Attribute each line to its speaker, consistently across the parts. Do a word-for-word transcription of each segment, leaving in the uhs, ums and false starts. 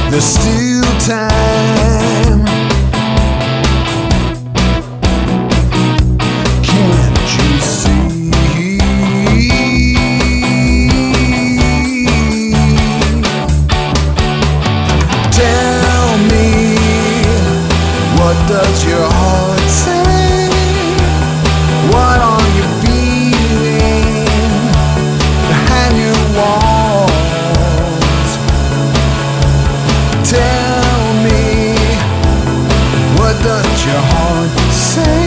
Speaker 1: There's still time. Can't you see? Tell me, what does your heart say? What are you feeling behind your walls? Tell me, what does your heart say?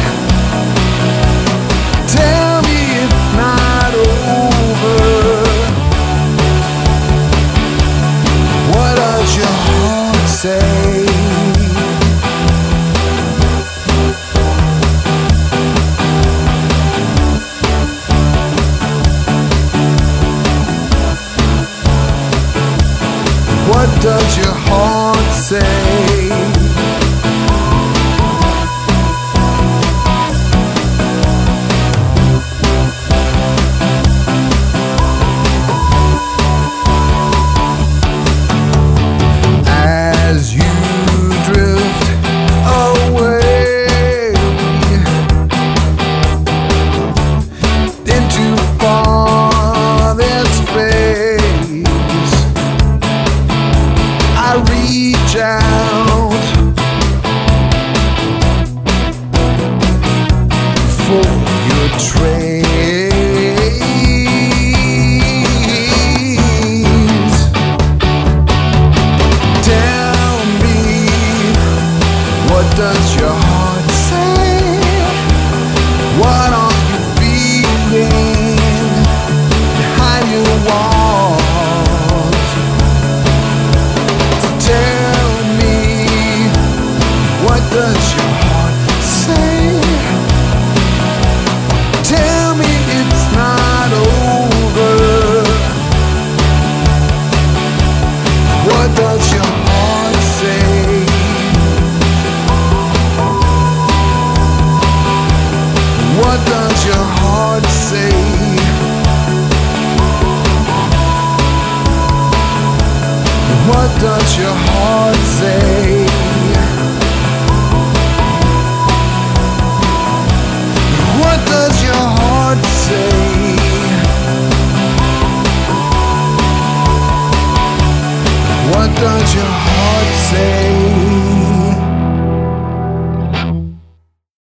Speaker 1: Tell me it's not over. What does your heart say? What does your heart say? As you drift away into farthest space, I reach out for your trace. Tell me, what does your heart say? What are you feeling behind your walls? Tell me, what does your heart say? Tell me it's not over. What does your heart say? What does your heart say? What does your heart say? What does your heart say? What does your heart say?